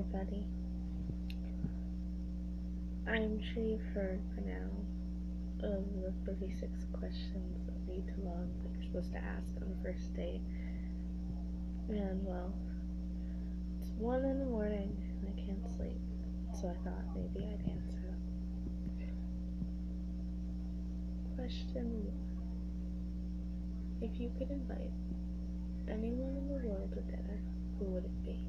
everybody. I'm sure you've heard by now of the 36 questions that lead to love that you're supposed to ask on the first date. And well, it's 1 in the morning and I can't sleep, so I thought maybe I'd answer them. Question 1. If you could invite anyone in the world to dinner, who would it be?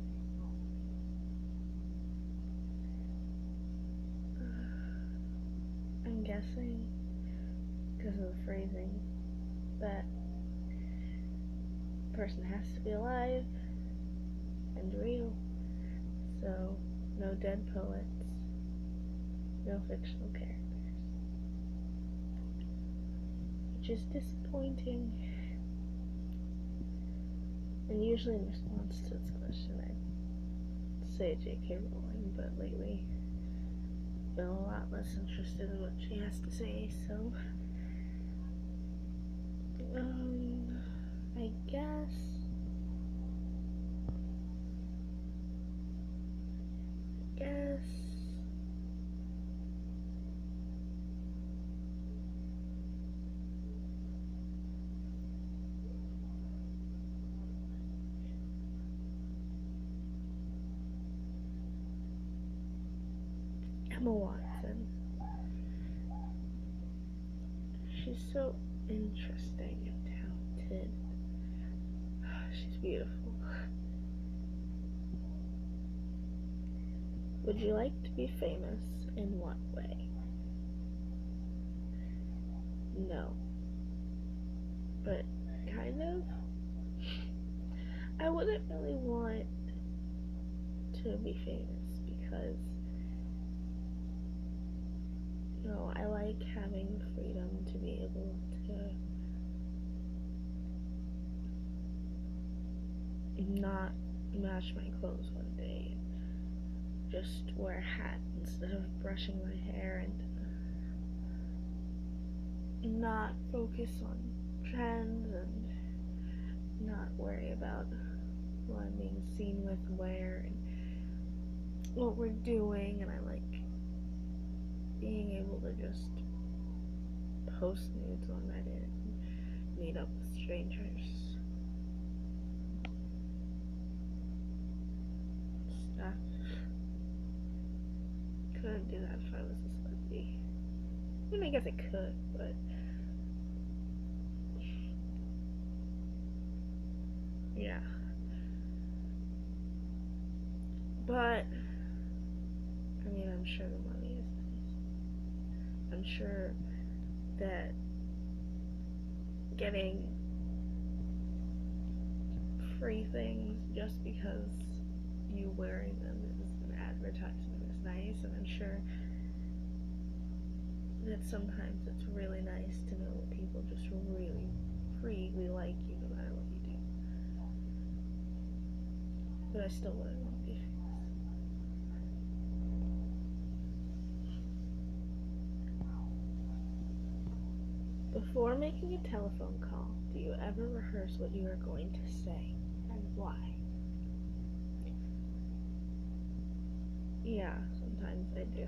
I'm guessing, because of the phrasing, that the person has to be alive and real, so no dead poets, no fictional characters, which is disappointing. And usually in response to this question I'd say J.K. Rowling, but lately I've been a lot less interested in what she has to say, so I guess Emma Watson. She's so interesting and talented. She's beautiful. Would you like to be famous? In what way? No. But kind of. I wouldn't really want to be famous because I like having the freedom to be able to not match my clothes one day, just wear a hat instead of brushing my hair, and not focus on trends and not worry about who I'm being seen with where and what we're doing. And I like being able to just post nudes on Reddit and meet up with strangers. Stuff. Couldn't do that if I was a celebrity. I mean, I guess I could, but yeah. But I mean, I'm sure the money is nice. I'm sure that getting free things just because you wearing them is an advertisement is nice, and I'm sure that sometimes it's really nice to know that people just really freely like you no matter what you do. But I still wouldn't want to be famous. Before making a telephone call, do you ever rehearse what you are going to say and why? Yeah, sometimes I do.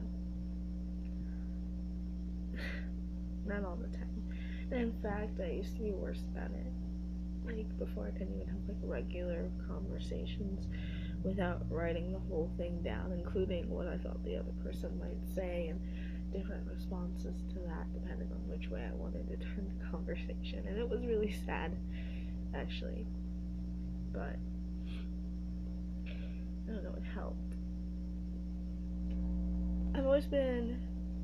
Not all the time. And in fact, I used to be worse about it. Like, before I couldn't even have, like, regular conversations without writing the whole thing down, including what I thought the other person might say, and different responses to that, depending on which way I wanted to turn the conversation. And it was really sad, actually. But I don't know, it helped. I've always been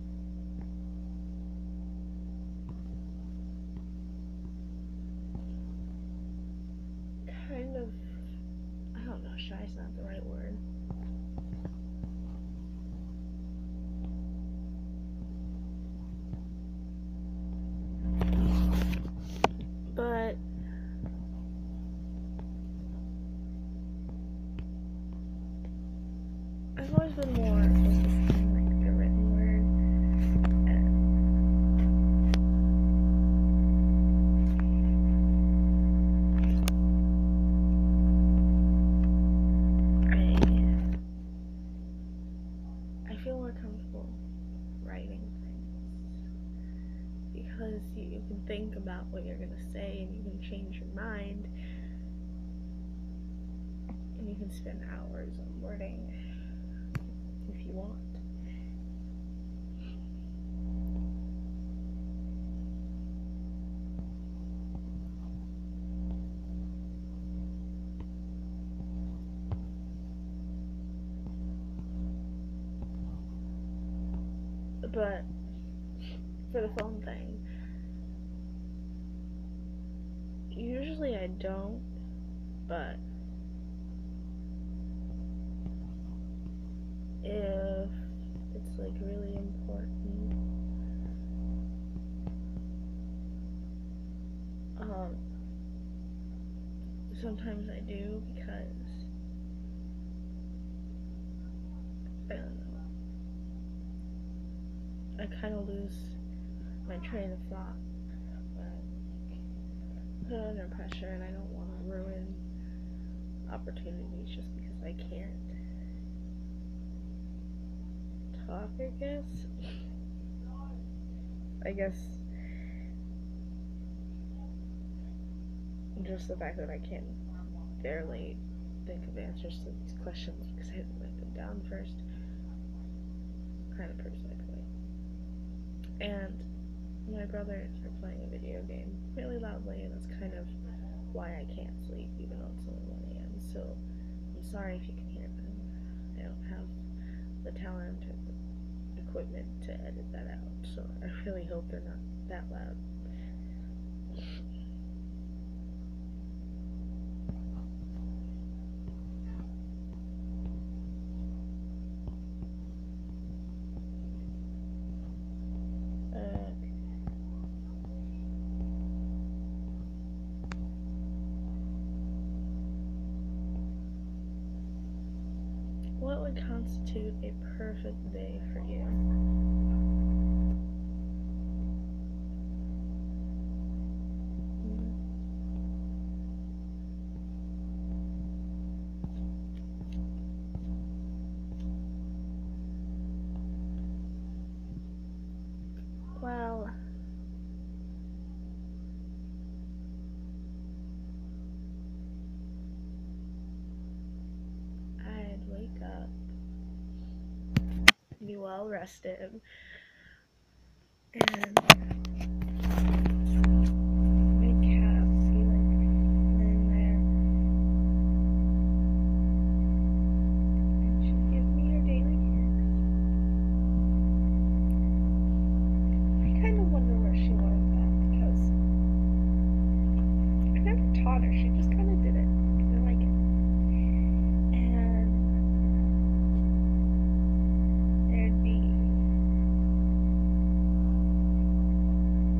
kind of, I don't know, shy is not the right word. But I've always been more focused on, like, the written word, and can spend hours on wording if you want. But for the phone thing, usually I don't, but if it's like really important, sometimes I do, because I don't know, I kind of lose my train of thought when put under pressure, and I don't want to ruin opportunities just because I can't talk, I guess just the fact that I can barely think of answers to these questions because I haven't written them down first kind of proves my point. And my brothers are playing a video game really loudly, and that's kind of why I can't sleep even though it's only 1 a.m. So I'm sorry if you can hear them. I don't have the talent or the equipment to edit that out, so I really hope they're not that loud. What would constitute a perfect day for you? Well, I'd wake up, be well rested, and my cat be like laying there, and she'd give me her daily kicks. I kind of wonder where she learned that, because I never taught her, she just kind of did it. I like it. And there'd be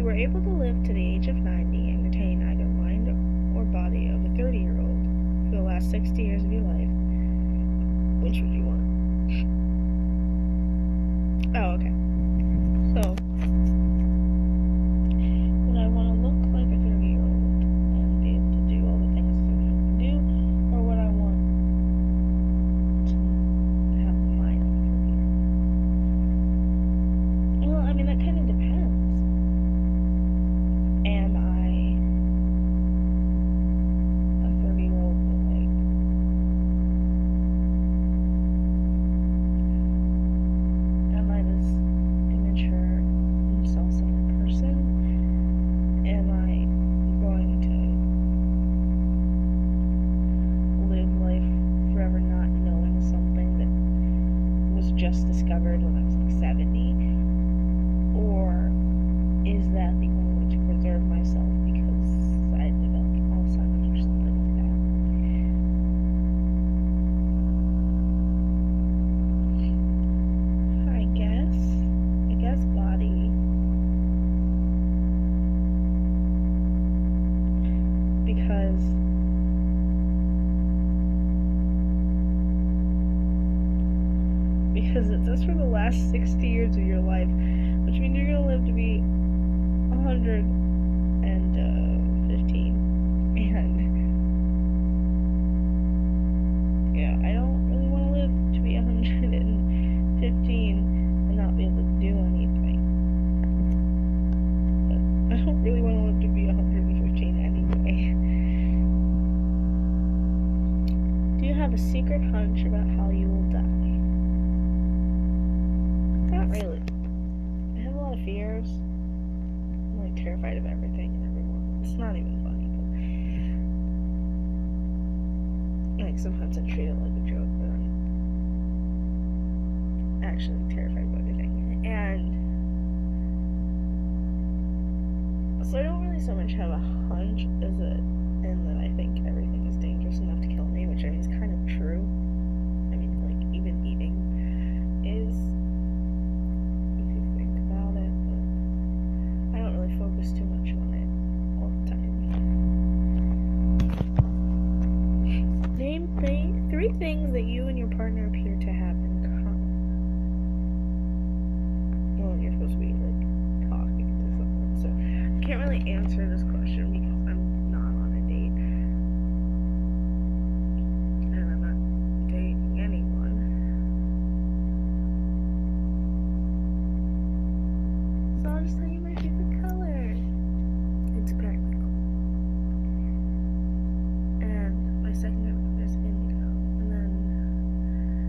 were able to live to the age of 90 and retain either mind or body of a 30-year-old for the last 60 years of your life, which would you want? Oh, okay. So, would I want to look like a 30-year-old and be able to do all the things a 30-year-old can do, or would I want to have the mind of a 30-year-old? Well, I mean, that kind of depends. Am I a 30-year-old but like am I this immature and self-centered person? Am I going to live life forever not knowing something that was just discovered when I was like 70? Or is that the only way to preserve myself because I developed Alzheimer's or something like that? I guess body. Because it says for the last 60 years of your life, which means you're gonna live to be 115, and yeah, I don't really want to live to be 115 and not be able to do anything. But I don't really want to live to be 115 anyway. Do you have a secret hunch about how you will die? Not really. I have a lot of fears. I'm like terrified of everything and everyone. It's not even funny, but like sometimes I treat it like a joke, but I'm actually terrified of everything. And so I don't really so much have a hunch as and that I think everything is dangerous enough to kill me, which I mean is kind of true. I mean, like even eating is, if you think about it, but I don't really focus too much on it all the time. Name three things that you and your partner appear to have in common. Well, you're supposed to be like talking to someone, so I can't really answer this question because I'm not on a date. And I'm not dating anyone. So I'll just tell you my favorite color. It's purple. And my second favorite color is indigo. And then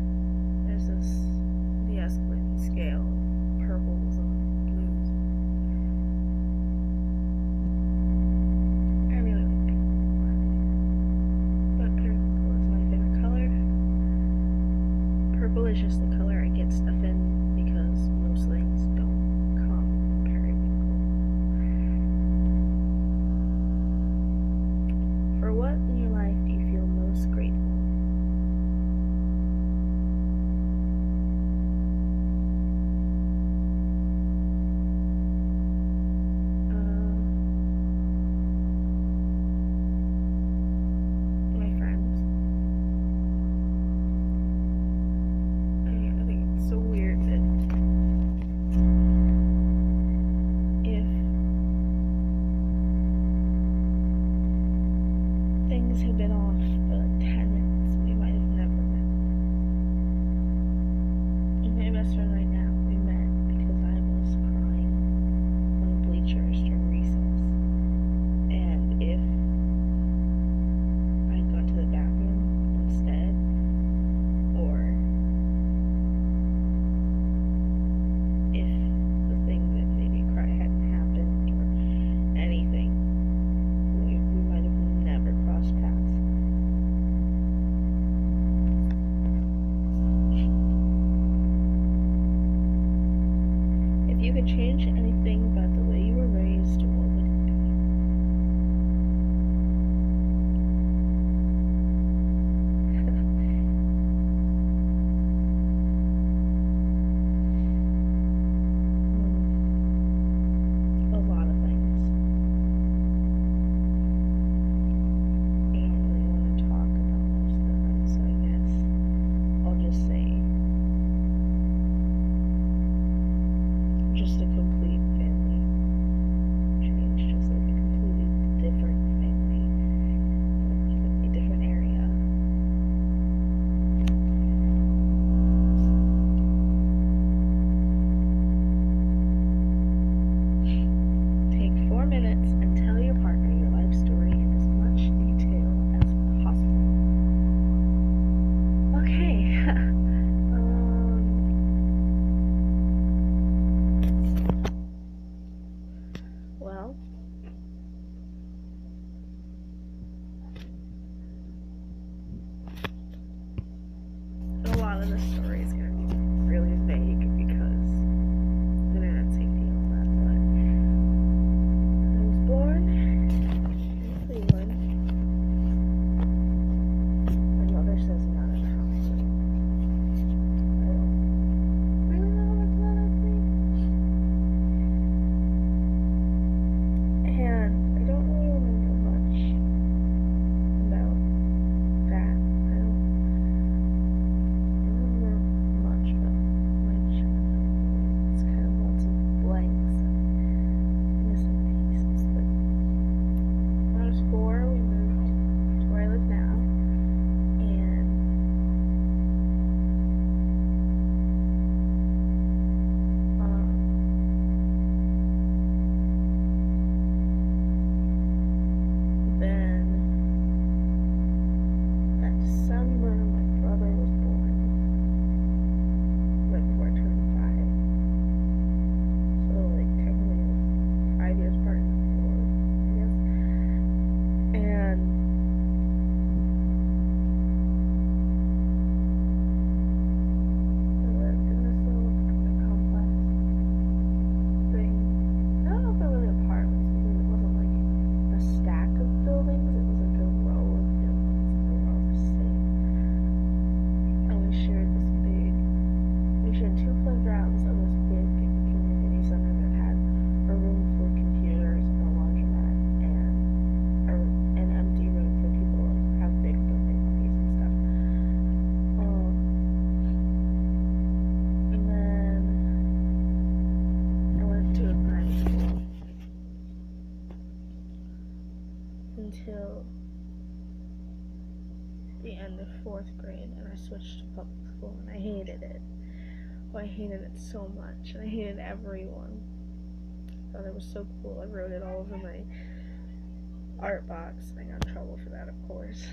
the end of 4th grade, and I switched to public school, and I hated it. Oh, I hated it so much, and I hated everyone. I thought it was so cool. I wrote it all over my art box, and I got in trouble for that, of course.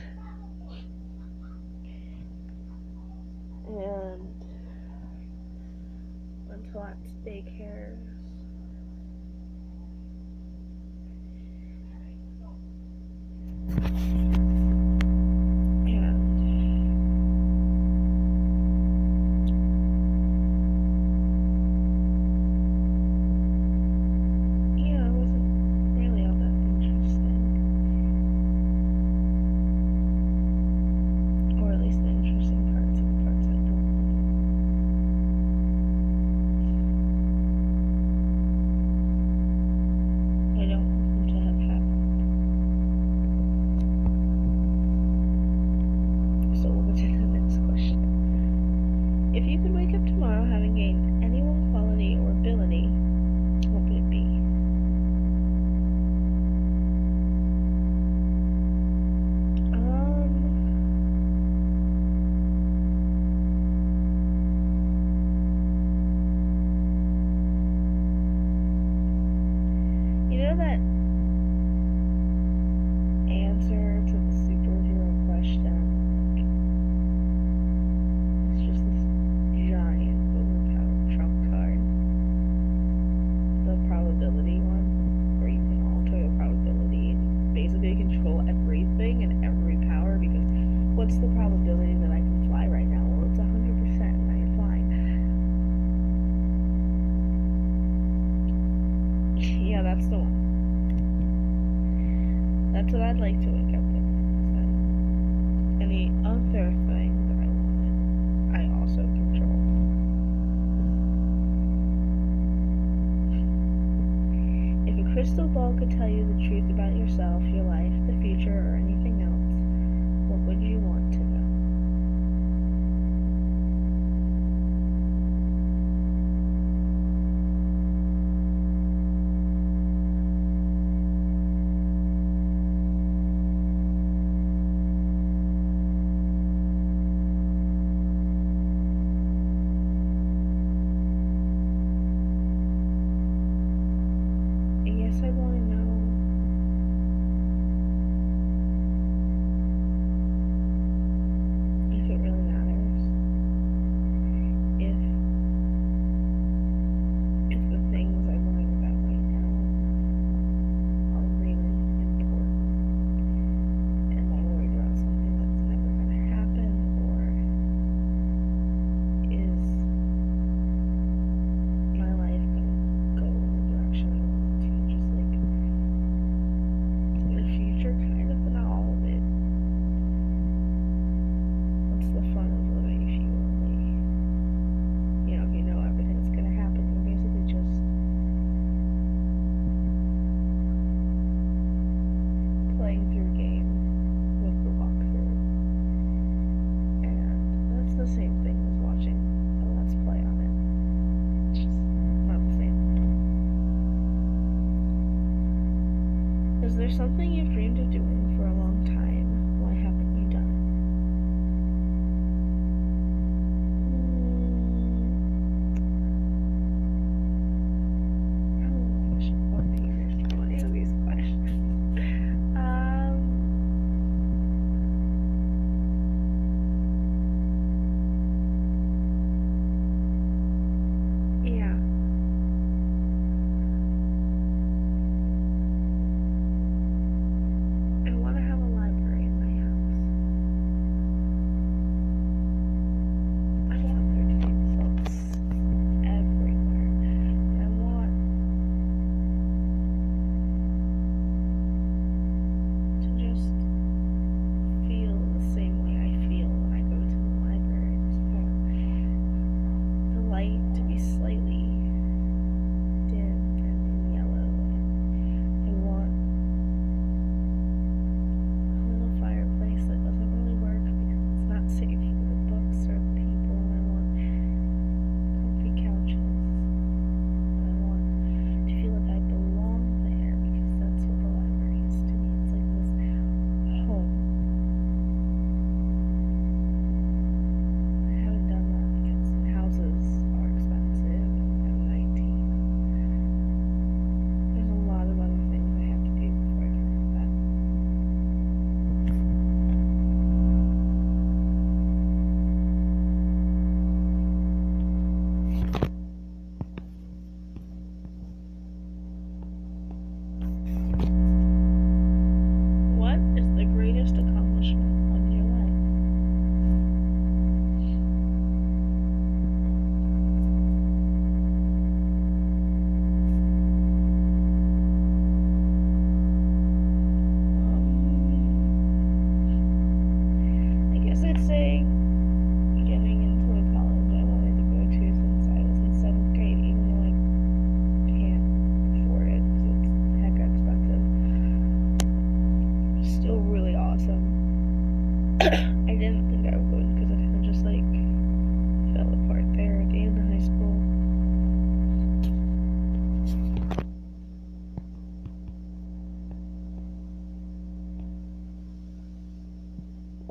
And went to lots of daycares.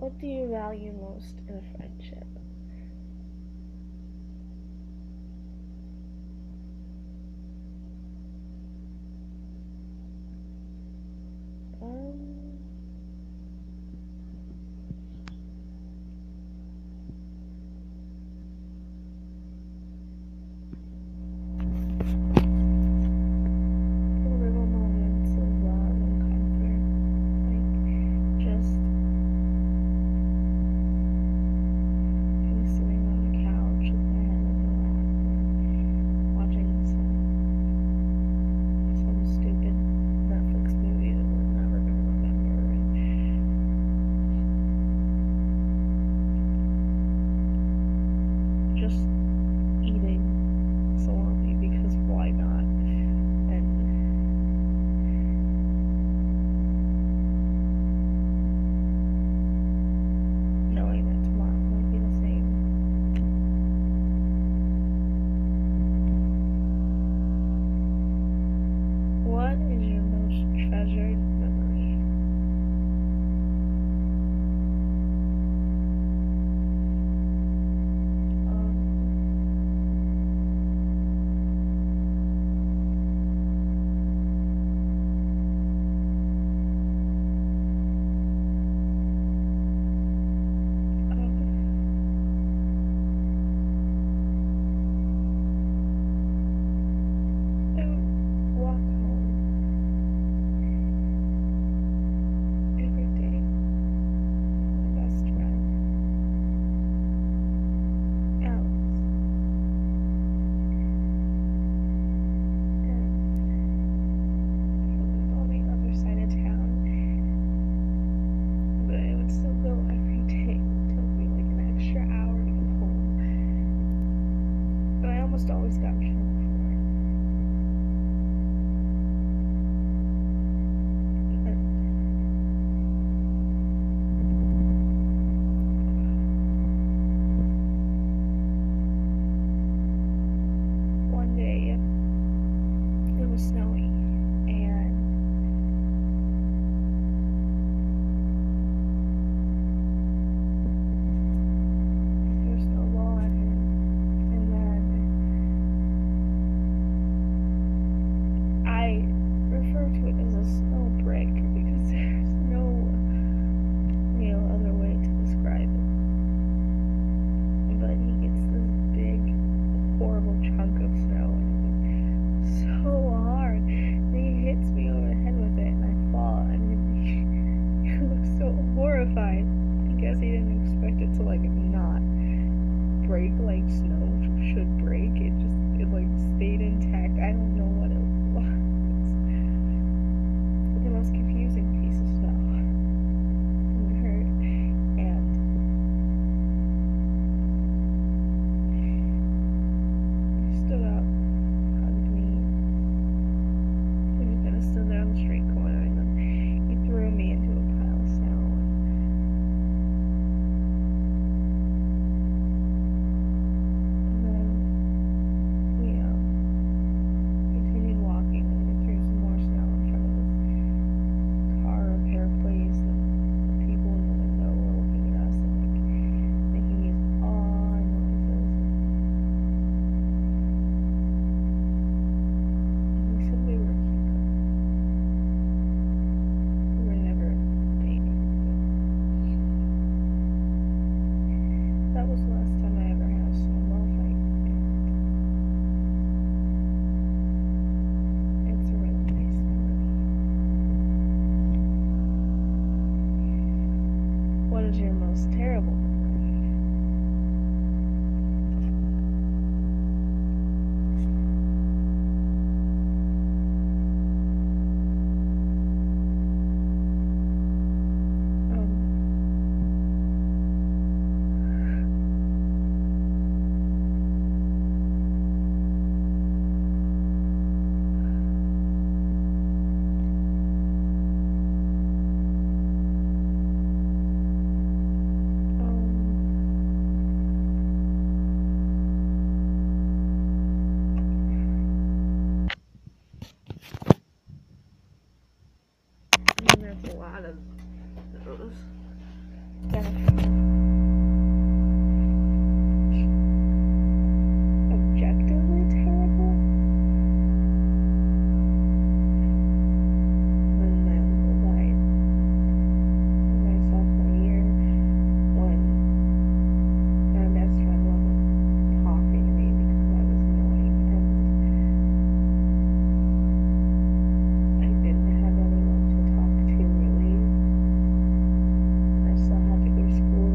What do you value most in a friendship? Um, Little moments of love and comfort, like just kind of sitting on the couch with my head in my lap and watching some stupid Netflix movie that we're never gonna remember, and just eating salami because why not? And knowing that tomorrow might be the same. What is your most treasured memory? I would walk home every day with my best friend, Alex, and he lived on the other side of town, but I would still go every day. It took me like an extra hour to get home, but I almost always got in trouble for it. And one day it was snowing, and there was snowball at him, and then I refer to it as a snow brick because there's no real other way to describe it. But he gets this big, horrible chunk of snow, and it was so hard. And he hits me over the head with it, and I fall. And he looks so horrified. I guess he didn't expect it to like not break like snow should break. It like stayed intact. I don't know what it was. The most confusing piece of snow. It hurt, and he stood up, hugged me. We just kind of stood there on the street corner, and then he threw me into a pile of snow. And then we continued walking, and we threw some more snow in front of this car repair place, and the people in the window were looking at us and like making these odd noises. And we said we were a cute couple. We were never dating, but that was the last time I ever had a snowball fight. And it's a really nice memory. What is your most terrible memory? I mean, there's a lot of those. objectively terrible when my uncle died my sophomore year, when my best friend wasn't talking to me because I was annoying and I didn't have anyone to talk to really. I still had to go to school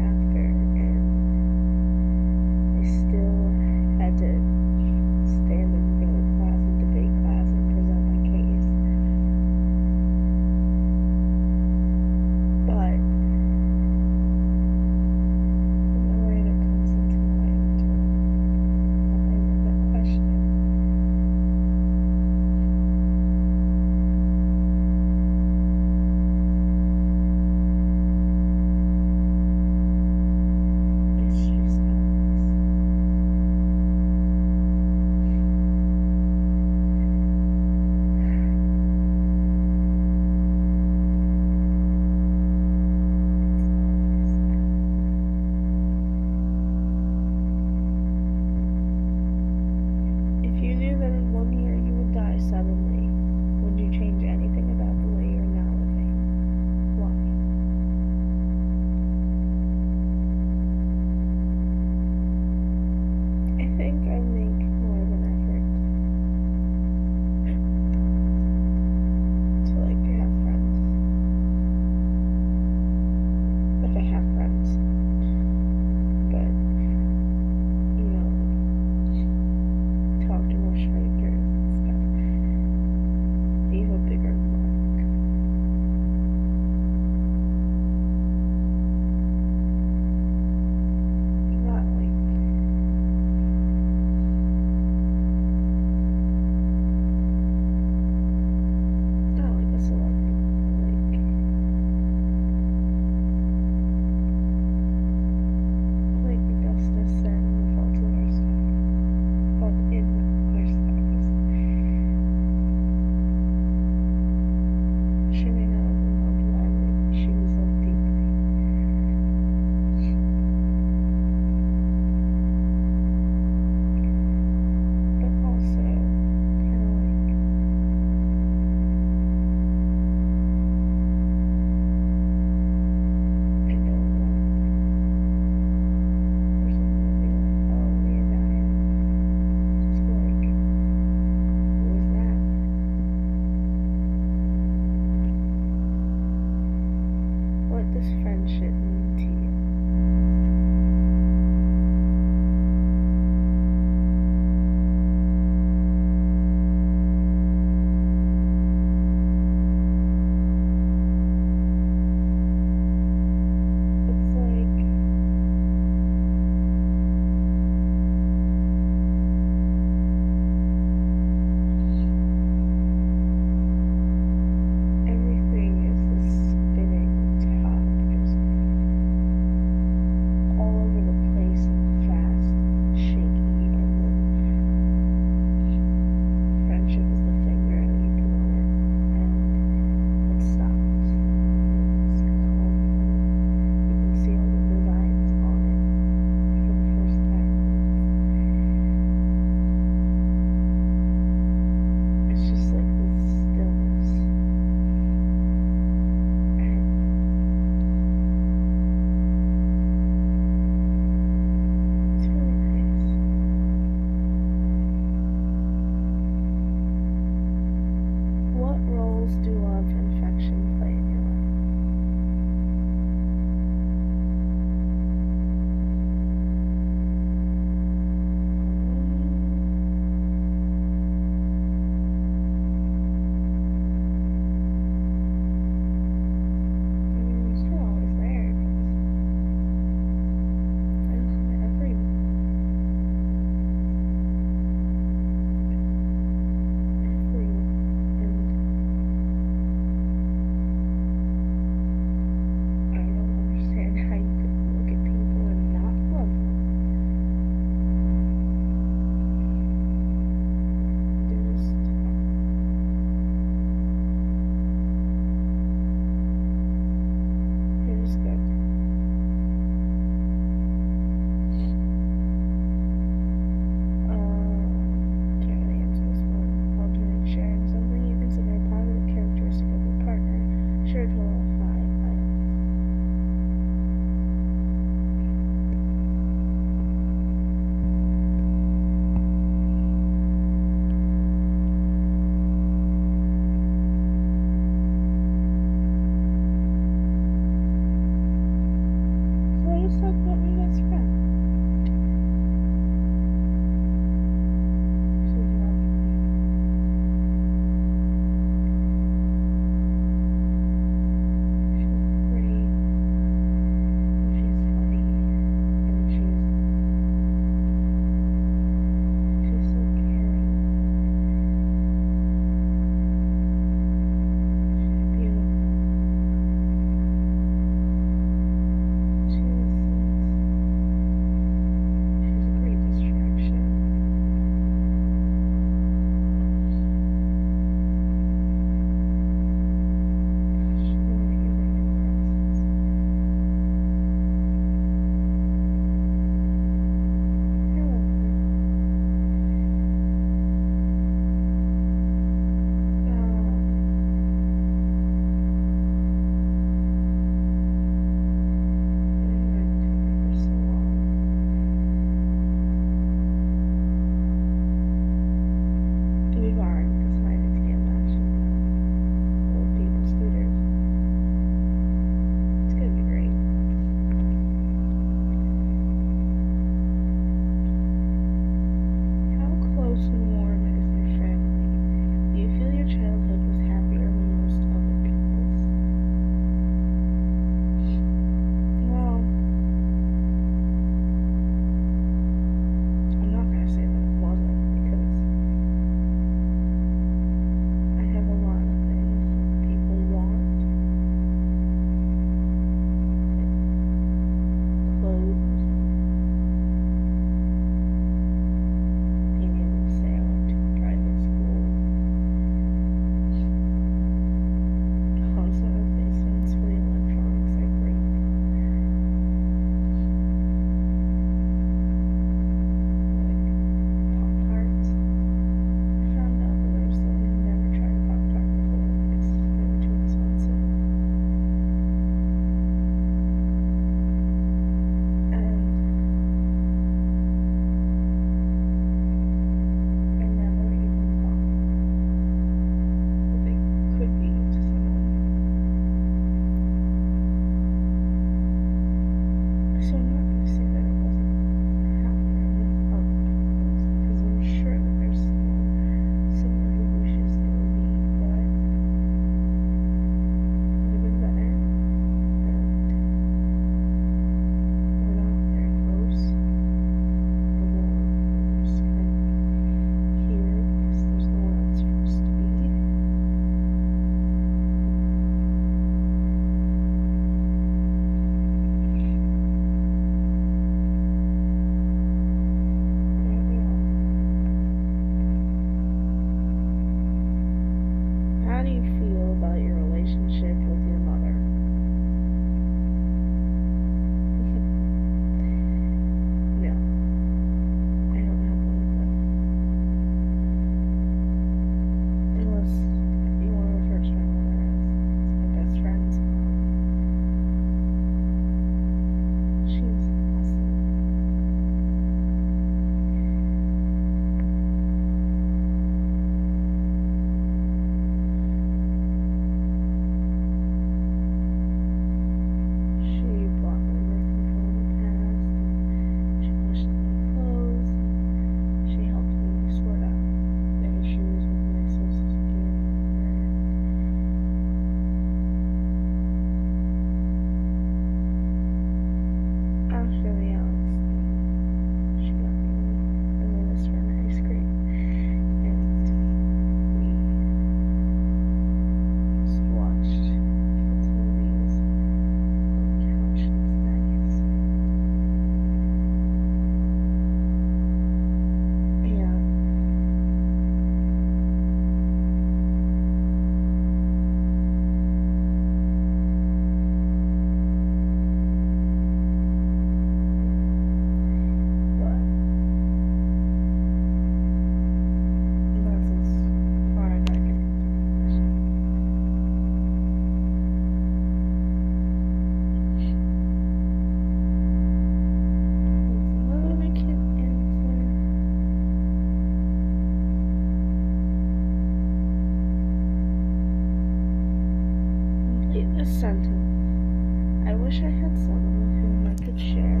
wish I had someone with whom I could share.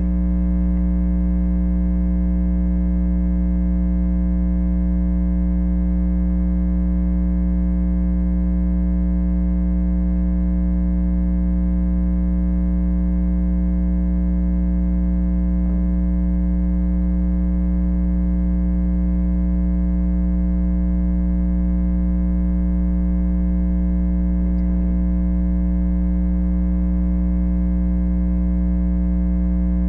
My time.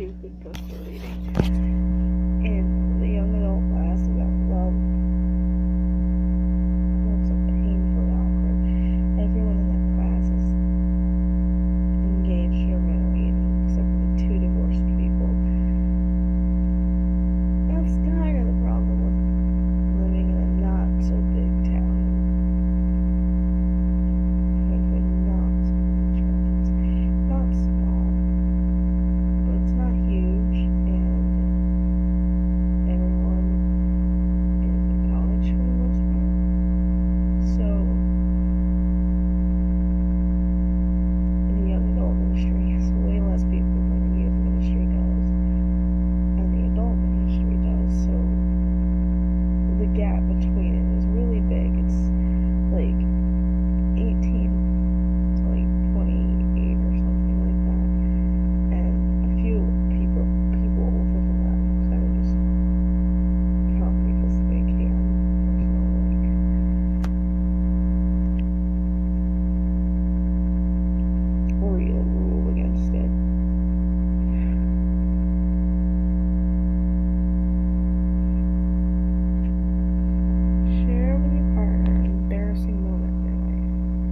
stupid book we're reading. In the young adult class about love. That's so painfully awkward. Everyone in that class is engaged or married, except for the two divorced people. That's kind of the problem with living in a not so big town. Frankly, not so much. It's not small, but it's not huge, and everyone is in college for the most part. So the young adult industry has way less people than the youth ministry does, and the adult ministry does. So the gap between it is really big. It's like 18 to like 28 or something like that, and a few people older than that kind of just come because they can. There's no like real rule against it. Share with your partner an embarrassing moment in your life.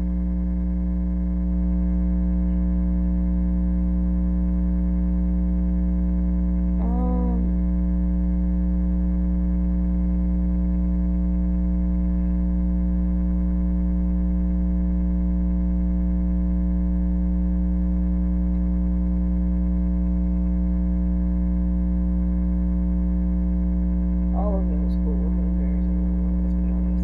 All of middle school was an embarrassing moment, let's be honest.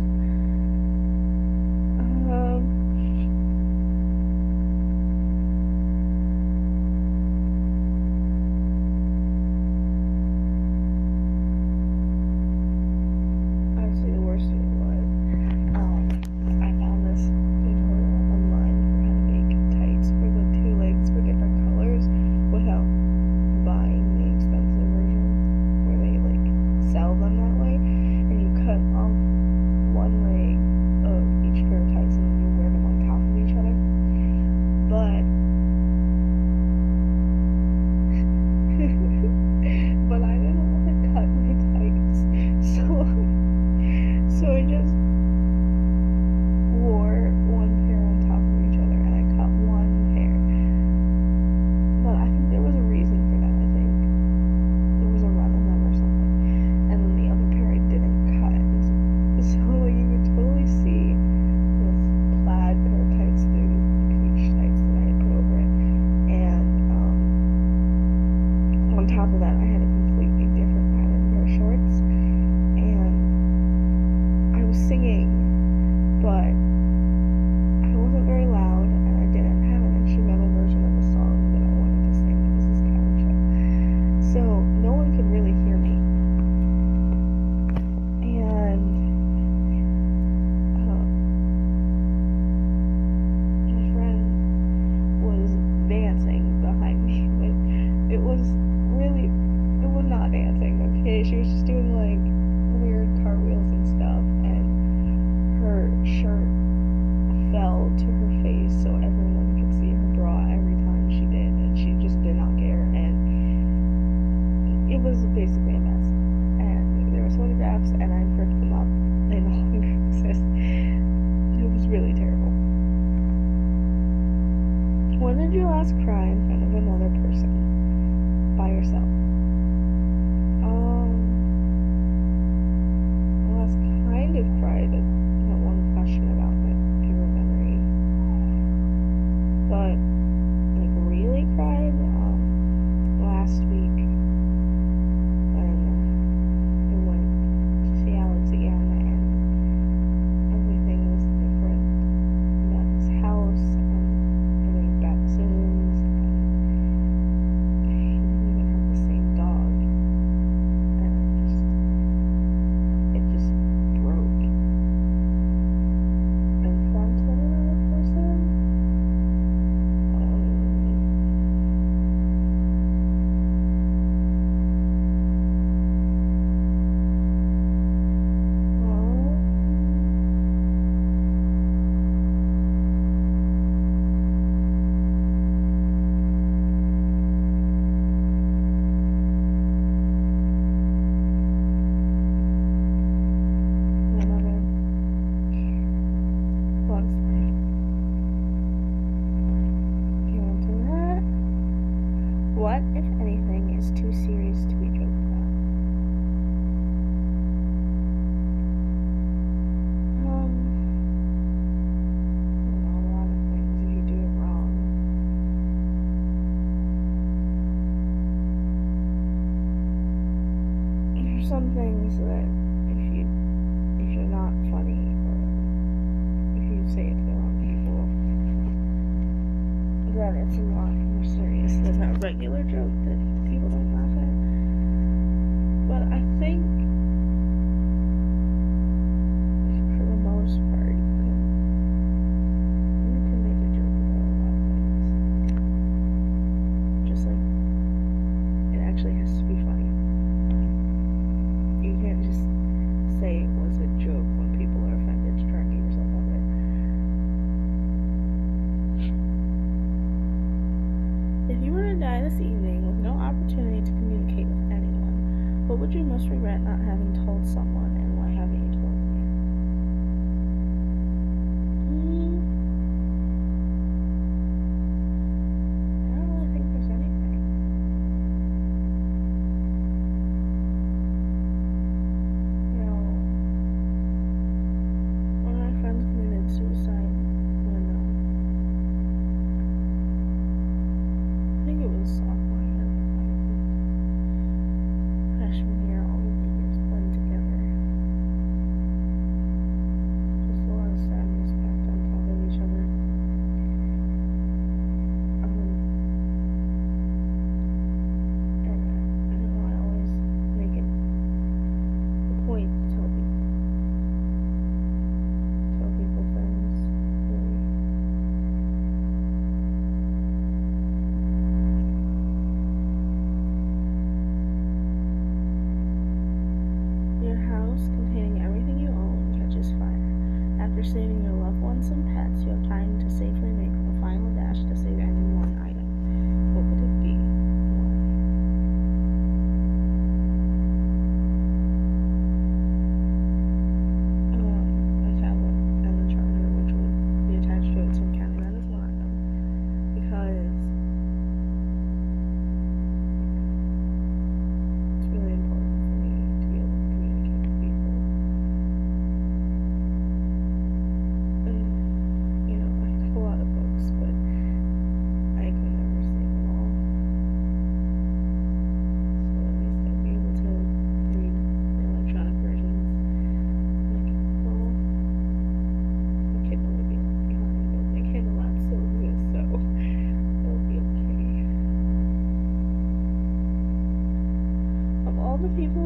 Honestly, the worst of it was, I found this tutorial online for how to make tights where the two legs were different colors without buying the expensive version where they like sell them that way, and you cut off one leg of each pair of tights and then you wear them on top of each other. But but I didn't want to cut my tights, so I just wore one pair on top of each other, and I cut one pair. But I think there was a reason for that. I think there was a run on them or something, and then the other pair I didn't cut. So like you could totally see this plaid pair of tights through the peach tights that I had put over it, and on top of that I had a completely different pattern pair of shorts, and I was singing, but I wasn't very loud, and I didn't have an instrumental version of the song that I wanted to sing. It was this talent show, so no one could really hear me. And my friend was dancing behind me, but it was really some things that if you're not funny or if you say it to the wrong people, then it's a lot more serious than that regular joke that people don't laugh at. But I think for the most part you can make a joke about a lot of things. Just like it actually has to be funny. You can't just say it was a joke when people are offended to try and get yourself out of it. If you were to die this evening with no opportunity to communicate with anyone, what would you most regret not having told someone, and why haven't you told them yet? I don't really think there's anything. You know, one of my friends committed suicide when I think it was sophomore year, freshman year, all of the years blend together. Just a lot of sadness packed on top of each other. And I don't know, I always make it a point to tell people things, really. Your house, containing everything you own, catches fire. After saving your loved ones and pets, you have time to safely make a final dash to save any one item. What would it be? Why? A tablet and the charger, which would be attached to it, so I'm counting that as one item. Because it's really important for me to be able to communicate with people. And, you know, I have a lot of books, but I could never save them all. So at least I'd be able to read the electronic versions. My Kindle would be left behind, but my Kindle app still exists, so it'll be okay. Of all the people